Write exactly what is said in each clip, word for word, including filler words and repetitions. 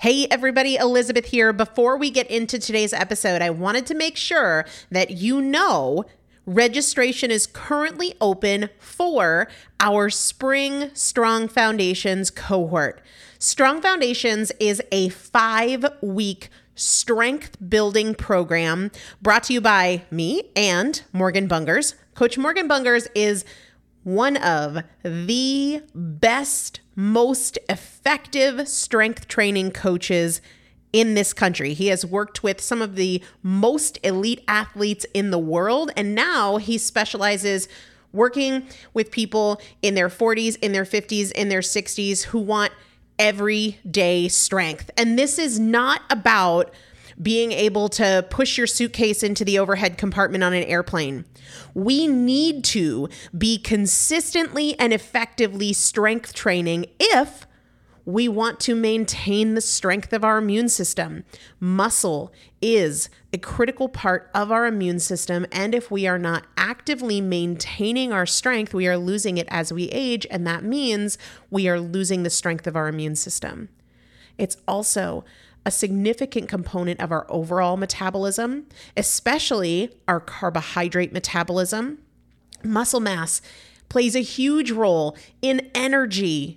Hey everybody, Elizabeth here. Before we get into today's episode, I wanted to make sure that you know registration is currently open for our Spring Strong Foundations cohort. Strong Foundations is a five-week strength building program brought to you by me and Morgan Bungers. Coach Morgan Bungers is one of the best, most effective strength training coaches in this country. He has worked with some of the most elite athletes in the world, and now he specializes working with people in their forties, in their fifties, in their sixties who want everyday strength. And this is not about being able to push your suitcase into the overhead compartment on an airplane. We need to be consistently and effectively strength training if we want to maintain the strength of our immune system. Muscle is a critical part of our immune system, and if we are not actively maintaining our strength, we are losing it as we age, and that means we are losing the strength of our immune system. It's also a significant component of our overall metabolism, especially our carbohydrate metabolism. Muscle mass plays a huge role in energy,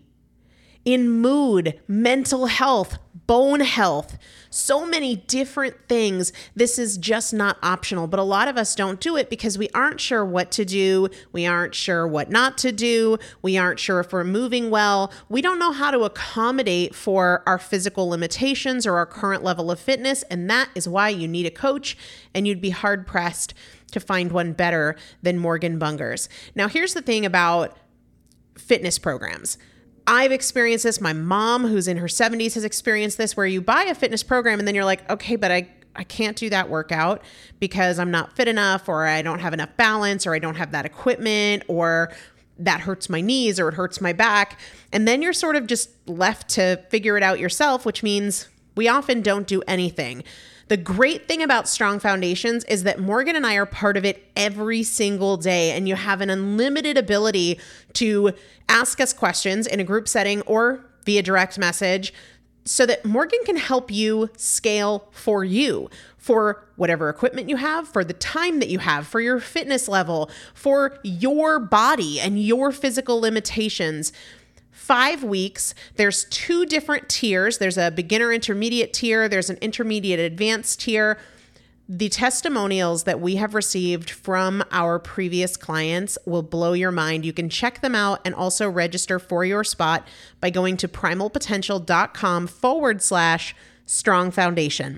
in mood, mental health, bone health, so many different things. This is just not optional, but a lot of us don't do it because we aren't sure what to do. We aren't sure what not to do. We aren't sure if we're moving well. We don't know how to accommodate for our physical limitations or our current level of fitness, and that is why you need a coach, and you'd be hard-pressed to find one better than Morgan Bungers. Now, here's the thing about fitness programs. I've experienced this. My mom, who's in her seventies, has experienced this, where you buy a fitness program and then you're like, okay, but I, I can't do that workout because I'm not fit enough, or I don't have enough balance, or I don't have that equipment, or that hurts my knees, or it hurts my back. And then you're sort of just left to figure it out yourself, which means we often don't do anything. The great thing about Strong Foundations is that Morgan and I are part of it every single day, and you have an unlimited ability to ask us questions in a group setting or via direct message so that Morgan can help you scale for you, for whatever equipment you have, for the time that you have, for your fitness level, for your body and your physical limitations. Five weeks, there's two different tiers. There's a beginner intermediate tier. There's an intermediate advanced tier. The testimonials that we have received from our previous clients will blow your mind. You can check them out and also register for your spot by going to primalpotential.com forward slash strong foundation.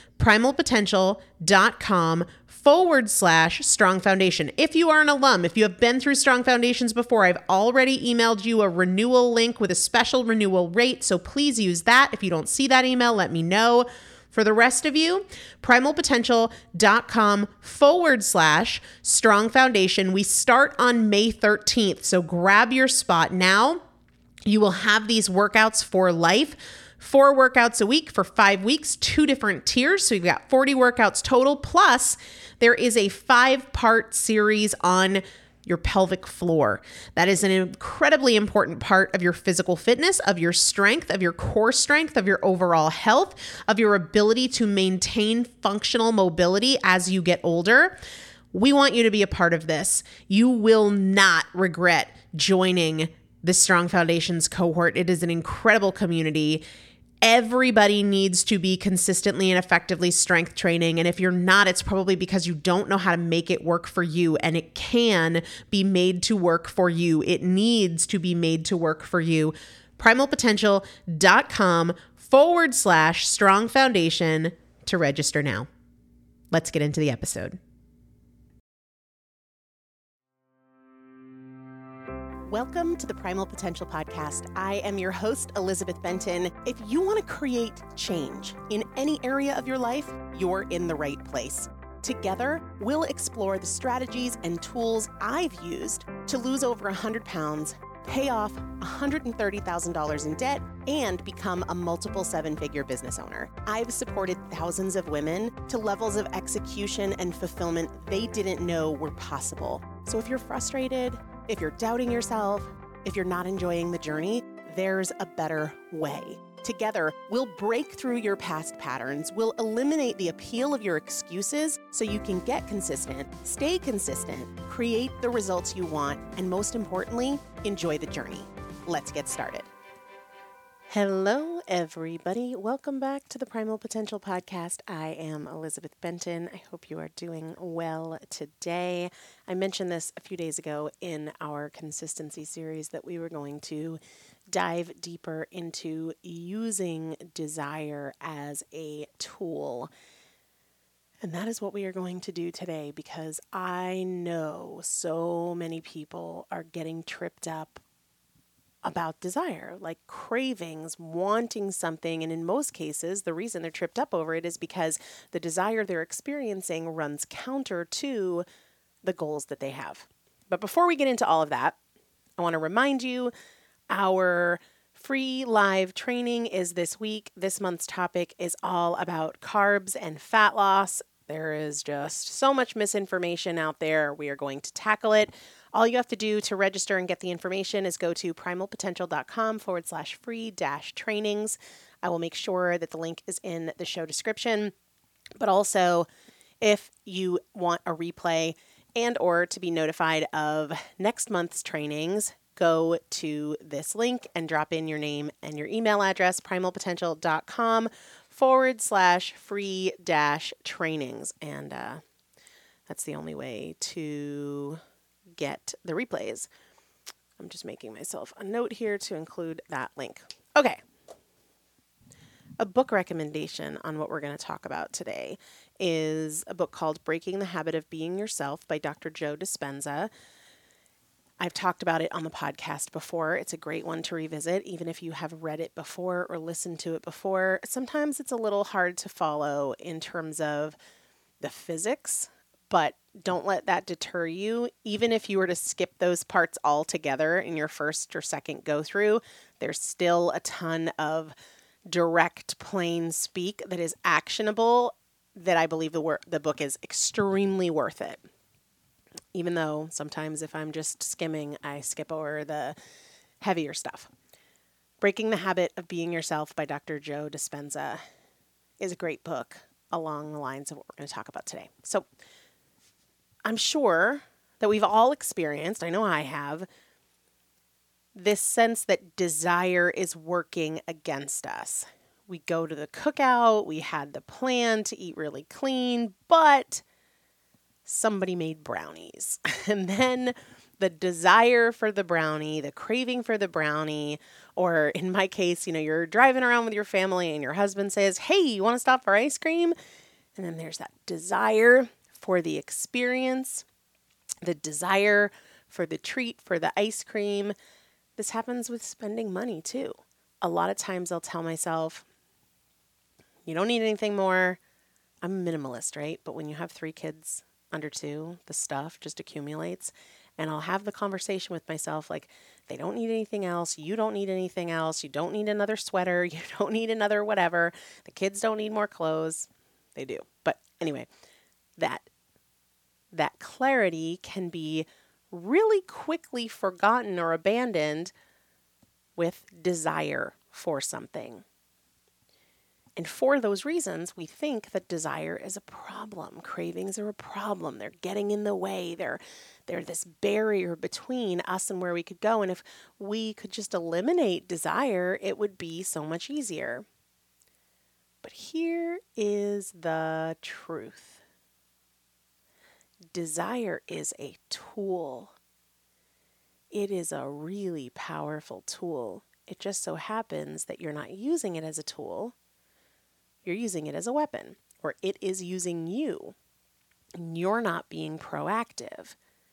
primalpotential.com forward slash strong foundation. If you are an alum, if you have been through Strong Foundations before, I've already emailed you a renewal link with a special renewal rate. So please use that. If you don't see that email, let me know. For the rest of you, primalpotential.com forward slash strong foundation. We start on May thirteenth. So grab your spot now. You will have these workouts for life. Four workouts a week for five weeks, two different tiers. So you've got forty workouts total. Plus, there is a five-part series on your pelvic floor. That is an incredibly important part of your physical fitness, of your strength, of your core strength, of your overall health, of your ability to maintain functional mobility as you get older. We want you to be a part of this. You will not regret joining the Strong Foundations cohort. It is an incredible community. Everybody needs to be consistently and effectively strength training. And if you're not, it's probably because you don't know how to make it work for you. And it can be made to work for you. It needs to be made to work for you. primalpotential.com forward slash strong foundation to register now. Let's get into the episode. Welcome to the Primal Potential Podcast. I am your host, Elizabeth Benton. If you want to create change in any area of your life, you're in the right place. Together, we'll explore the strategies and tools I've used to lose over one hundred pounds, pay off one hundred thirty thousand dollars in debt, and become a multiple seven-figure business owner. I've supported thousands of women to levels of execution and fulfillment they didn't know were possible. So if you're frustrated, if you're doubting yourself, if you're not enjoying the journey, there's a better way. Together, we'll break through your past patterns, we'll eliminate the appeal of your excuses so you can get consistent, stay consistent, create the results you want, and most importantly, enjoy the journey. Let's get started. Hello, everybody. Welcome back to the Primal Potential Podcast. I am Elizabeth Benton. I hope you are doing well today. I mentioned this a few days ago in our consistency series that we were going to dive deeper into using desire as a tool. And that is what we are going to do today, because I know so many people are getting tripped up about desire, like cravings, wanting something. And in most cases, the reason they're tripped up over it is because the desire they're experiencing runs counter to the goals that they have. But before we get into all of that, I want to remind you, our free live training is this week. This month's topic is all about carbs and fat loss. There is just so much misinformation out there. We are going to tackle it. All you have to do to register and get the information is go to primalpotential.com forward slash free dash trainings. I will make sure that the link is in the show description. But also, if you want a replay and or to be notified of next month's trainings, go to this link and drop in your name and your email address, primalpotential.com forward slash free dash trainings. And uh, that's the only way to get the replays. I'm just making myself a note here to include that link. Okay. A book recommendation on what we're going to talk about today is a book called Breaking the Habit of Being Yourself by Doctor Joe Dispenza. I've talked about it on the podcast before. It's a great one to revisit, even if you have read it before or listened to it before. Sometimes it's a little hard to follow in terms of the physics, but don't let that deter you. Even if you were to skip those parts altogether in your first or second go through, there's still a ton of direct, plain speak that is actionable that I believe the wor- the book is extremely worth it. Even though sometimes if I'm just skimming, I skip over the heavier stuff. Breaking the Habit of Being Yourself by Doctor Joe Dispenza is a great book along the lines of what we're going to talk about today. So I'm sure that we've all experienced, I know I have, this sense that desire is working against us. We go to the cookout, we had the plan to eat really clean, but somebody made brownies. And then the desire for the brownie, the craving for the brownie, or in my case, you know, you're driving around with your family and your husband says, "Hey, you want to stop for ice cream?" And then there's that desire for the experience, the desire for the treat, for the ice cream. This happens with spending money too. A lot of times I'll tell myself, you don't need anything more. I'm a minimalist, right? But when you have three kids under two, the stuff just accumulates. And I'll have the conversation with myself like, they don't need anything else. You don't need anything else. You don't need another sweater. You don't need another whatever. The kids don't need more clothes. They do. But anyway, that that clarity can be really quickly forgotten or abandoned with desire for something. And for those reasons, we think that desire is a problem. Cravings are a problem. They're getting in the way. They're, they're this barrier between us and where we could go. And if we could just eliminate desire, it would be so much easier. But here is the truth. Desire is a tool. It is a really powerful tool. It just so happens that you're not using it as a tool. You're using it as a weapon, or it is using you, and you're not being proactive.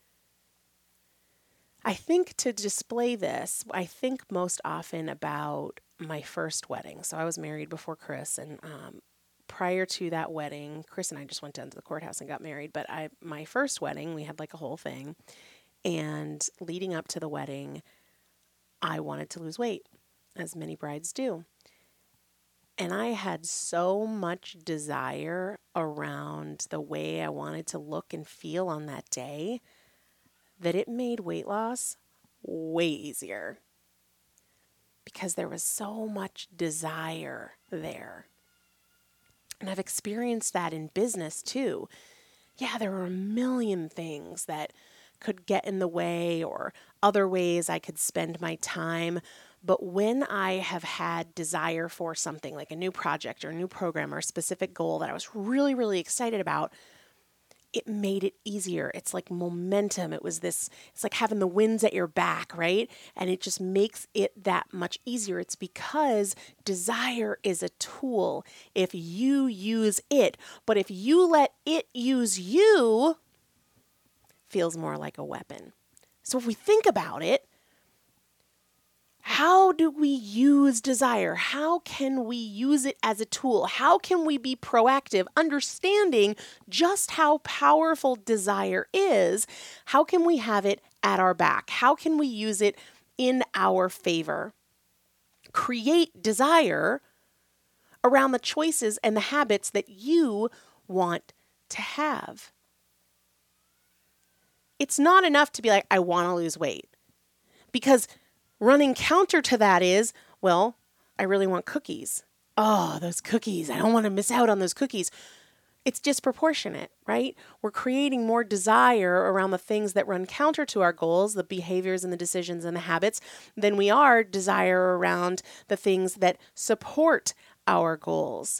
I think to display this, I think most often about my first wedding. So I was married before Chris, and um, prior to that wedding, Chris and I just went down to the courthouse and got married. But I, my first wedding, we had like a whole thing, and leading up to the wedding, I wanted to lose weight, as many brides do. And I had so much desire around the way I wanted to look and feel on that day that it made weight loss way easier. because there was so much desire there. And I've experienced that in business too. Yeah, there were a million things that could get in the way or other ways I could spend my time. But when I have had desire for something like a new project or a new program or a specific goal that I was really, really excited about, it made it easier. It's like momentum. It was this, it's like having the winds at your back, right? And it just makes it that much easier. It's because desire is a tool if you use it. But if you let it use you, it feels more like a weapon. So if we think about it, how do we use desire? How can we use it as a tool? How can we be proactive, understanding just how powerful desire is? How can we have it at our back? How can we use it in our favor? Create desire around the choices and the habits that you want to have. It's not enough to be like, I want to lose weight, because running counter to that is, well, I really want cookies. Oh, those cookies. I don't want to miss out on those cookies. It's disproportionate, right? We're creating more desire around the things that run counter to our goals, the behaviors and the decisions and the habits, than we are desire around the things that support our goals.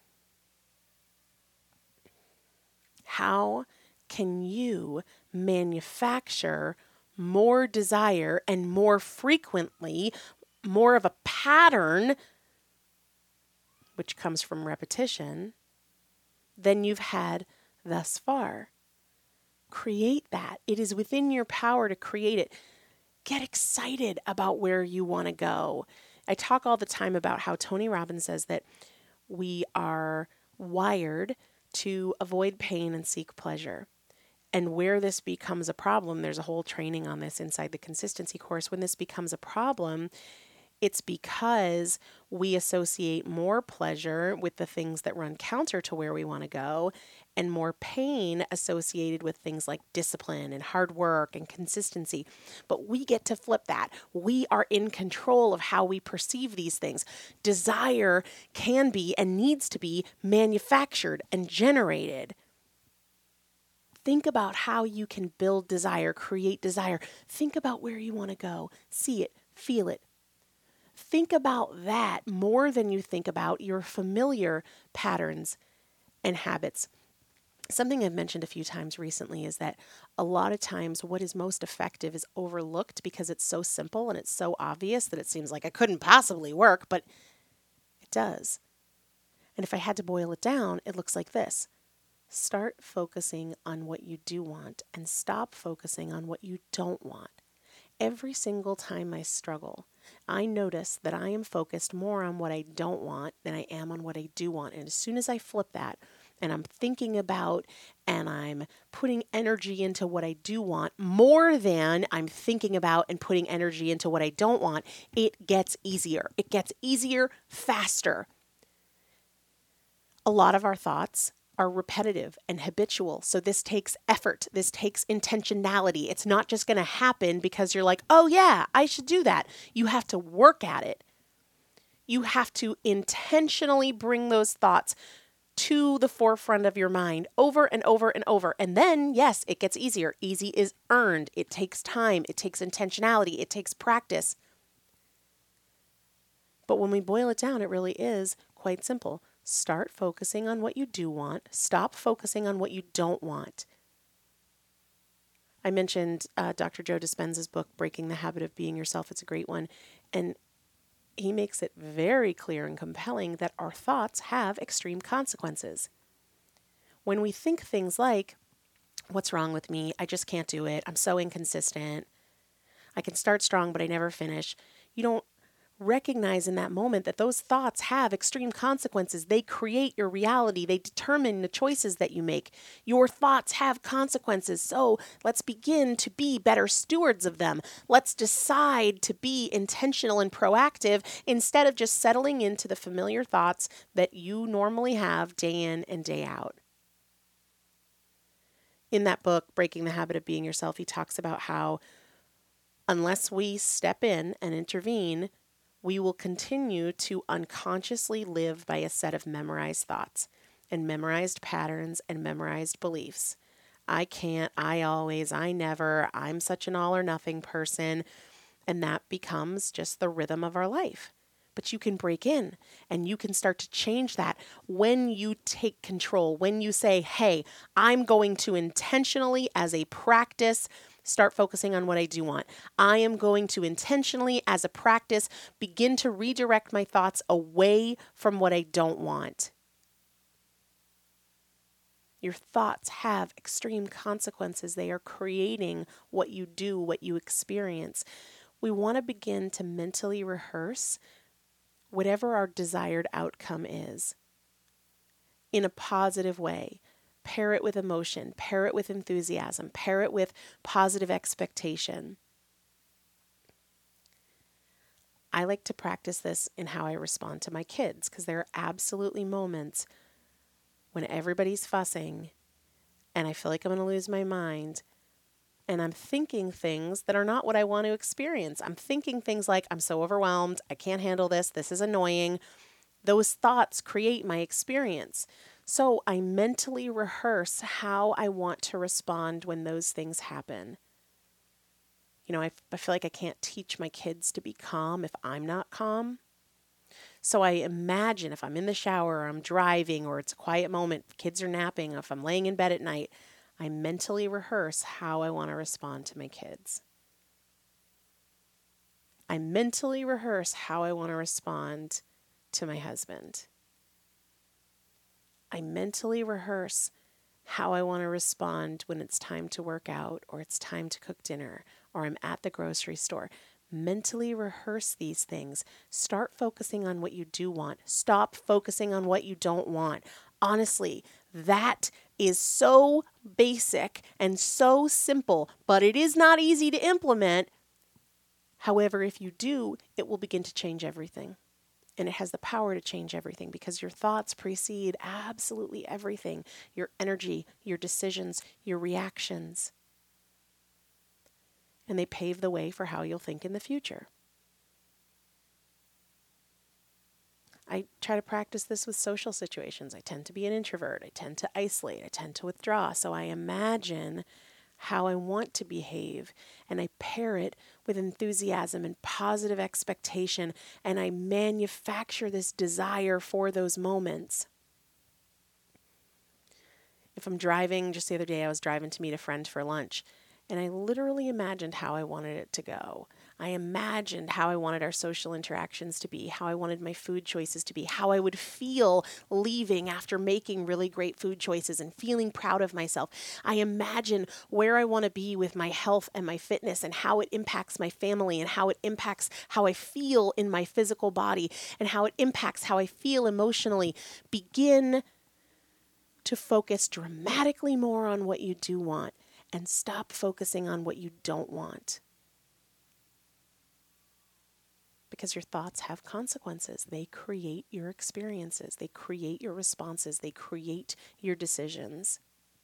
How can you manufacture more desire and more frequently, more of a pattern, which comes from repetition, than you've had thus far? Create that. It is within your power to create it. Get excited about where you want to go. I talk all the time about how Tony Robbins says that we are wired to avoid pain and seek pleasure. And where this becomes a problem, there's a whole training on this inside the consistency course. When this becomes a problem, it's because we associate more pleasure with the things that run counter to where we want to go, and more pain associated with things like discipline and hard work and consistency. But we get to flip that. We are in control of how we perceive these things. Desire can be and needs to be manufactured and generated. Think about how you can build desire, create desire. Think about where you want to go. See it, feel it. Think about that more than you think about your familiar patterns and habits. Something I've mentioned a few times recently is that a lot of times what is most effective is overlooked because it's so simple and it's so obvious that it seems like it couldn't possibly work, but it does. And if I had to boil it down, it looks like this. Start focusing on what you do want and stop focusing on what you don't want. Every single time I struggle, I notice that I am focused more on what I don't want than I am on what I do want. And as soon as I flip that and I'm thinking about and I'm putting energy into what I do want more than I'm thinking about and putting energy into what I don't want, it gets easier. It gets easier faster. A lot of our thoughts are repetitive and habitual. So this takes effort. This takes intentionality. It's not just going to happen because you're like, oh yeah, I should do that. You have to work at it. You have to intentionally bring those thoughts to the forefront of your mind over and over and over. And then, yes, it gets easier. Easy is earned. It takes time. It takes intentionality. It takes practice. But when we boil it down, it really is quite simple. Start focusing on what you do want. Stop focusing on what you don't want. I mentioned uh, Doctor Joe Dispenza's book, Breaking the Habit of Being Yourself. It's a great one. And he makes it very clear and compelling that our thoughts have extreme consequences. When we think things like, what's wrong with me? I just can't do it. I'm so inconsistent. I can start strong, but I never finish. You don't recognize in that moment that those thoughts have extreme consequences. They create your reality. They determine the choices that you make. Your thoughts have consequences. So let's begin to be better stewards of them. Let's decide to be intentional and proactive instead of just settling into the familiar thoughts that you normally have day in and day out. In that book, Breaking the Habit of Being Yourself, he talks about how unless we step in and intervene, we will continue to unconsciously live by a set of memorized thoughts and memorized patterns and memorized beliefs. I can't, I always, I never, I'm such an all or nothing person. And that becomes just the rhythm of our life. But you can break in and you can start to change that when you take control, when you say, hey, I'm going to intentionally, as a practice, start focusing on what I do want. I am going to intentionally, as a practice, begin to redirect my thoughts away from what I don't want. Your thoughts have extreme consequences. They are creating what you do, what you experience. We want to begin to mentally rehearse whatever our desired outcome is in a positive way. Pair it with emotion, pair it with enthusiasm, pair it with positive expectation. I like to practice this in how I respond to my kids, because there are absolutely moments when everybody's fussing and I feel like I'm going to lose my mind and I'm thinking things that are not what I want to experience. I'm thinking things like, I'm so overwhelmed, I can't handle this, this is annoying. Those thoughts create my experience. So I mentally rehearse how I want to respond when those things happen. You know, I, I feel like I can't teach my kids to be calm if I'm not calm. So I imagine if I'm in the shower or I'm driving or it's a quiet moment, kids are napping, if I'm laying in bed at night, I mentally rehearse how I want to respond to my kids. I mentally rehearse how I want to respond to my husband. I mentally rehearse how I want to respond when it's time to work out or it's time to cook dinner or I'm at the grocery store. Mentally rehearse these things. Start focusing on what you do want. Stop focusing on what you don't want. Honestly, that is so basic and so simple, but it is not easy to implement. However, if you do, it will begin to change everything. And it has the power to change everything because your thoughts precede absolutely everything. Your energy, your decisions, your reactions. And they pave the way for how you'll think in the future. I try to practice this with social situations. I tend to be an introvert. I tend to isolate. I tend to withdraw. So I imagine how I want to behave, and I pair it with enthusiasm and positive expectation, and I manufacture this desire for those moments. If I'm driving, just the other day I was driving to meet a friend for lunch, and I literally imagined how I wanted it to go. I imagined how I wanted our social interactions to be, how I wanted my food choices to be, how I would feel leaving after making really great food choices and feeling proud of myself. I imagine where I want to be with my health and my fitness and how it impacts my family and how it impacts how I feel in my physical body and how it impacts how I feel emotionally. Begin to focus dramatically more on what you do want and stop focusing on what you don't want. Because your thoughts have consequences. They create your experiences. They create your responses. They create your decisions.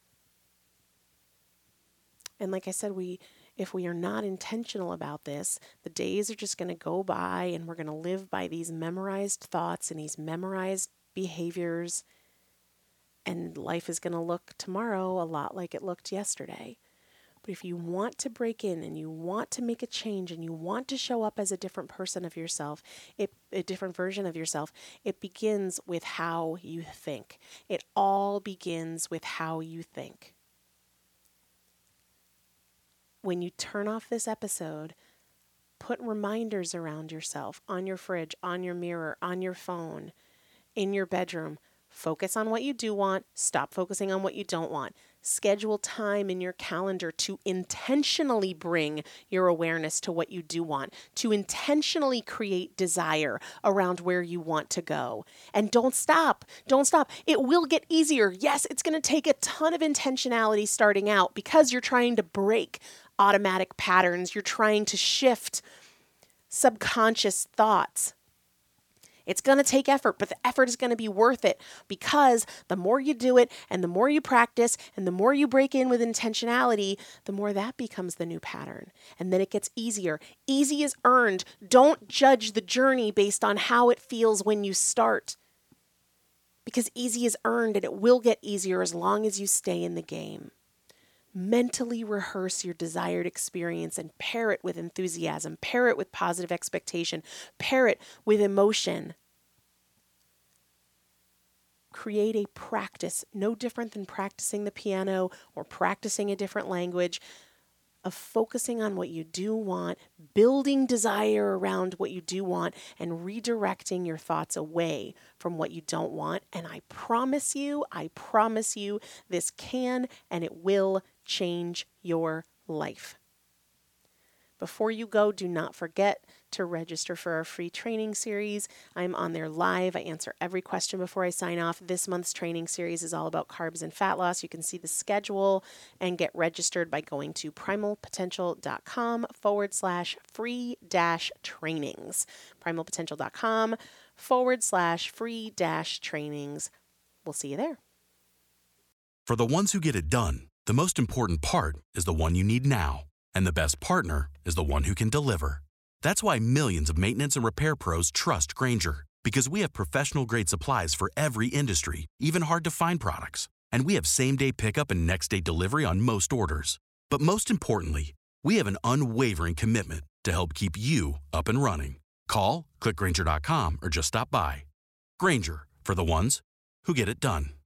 And like I said, we, if we are not intentional about this, the days are just going to go by and we're going to live by these memorized thoughts and these memorized behaviors. And life is going to look tomorrow a lot like it looked yesterday. But if you want to break in and you want to make a change and you want to show up as a different person of yourself, it, a different version of yourself, it begins with how you think. It all begins with how you think. When you turn off this episode, put reminders around yourself on your fridge, on your mirror, on your phone, in your bedroom. Focus on what you do want. Stop focusing on what you don't want. Schedule time in your calendar to intentionally bring your awareness to what you do want, to intentionally create desire around where you want to go. And don't stop. Don't stop. It will get easier. Yes, it's going to take a ton of intentionality starting out because you're trying to break automatic patterns. You're trying to shift subconscious thoughts. It's going to take effort, but the effort is going to be worth it because the more you do it and the more you practice and the more you break in with intentionality, the more that becomes the new pattern. And then it gets easier. Easy is earned. Don't judge the journey based on how it feels when you start, because easy is earned and it will get easier as long as you stay in the game. Mentally rehearse your desired experience and pair it with enthusiasm, pair it with positive expectation, pair it with emotion. Create a practice, no different than practicing the piano or practicing a different language, of focusing on what you do want, building desire around what you do want, and redirecting your thoughts away from what you don't want. And I promise you, I promise you, this can and it will change your life. Before you go, do not forget to register for our free training series. I'm on there live. I answer every question before I sign off. This month's training series is all about carbs and fat loss. You can see the schedule and get registered by going to primalpotential.com forward slash free dash trainings. primalpotential.com forward slash free dash trainings. We'll see you there. For the ones who get it done, the most important part is the one you need now. And the best partner is the one who can deliver. That's why millions of maintenance and repair pros trust Grainger, because we have professional-grade supplies for every industry, even hard-to-find products. And we have same-day pickup and next-day delivery on most orders. But most importantly, we have an unwavering commitment to help keep you up and running. Call, click Grainger dot com, or just stop by. Grainger, for the ones who get it done.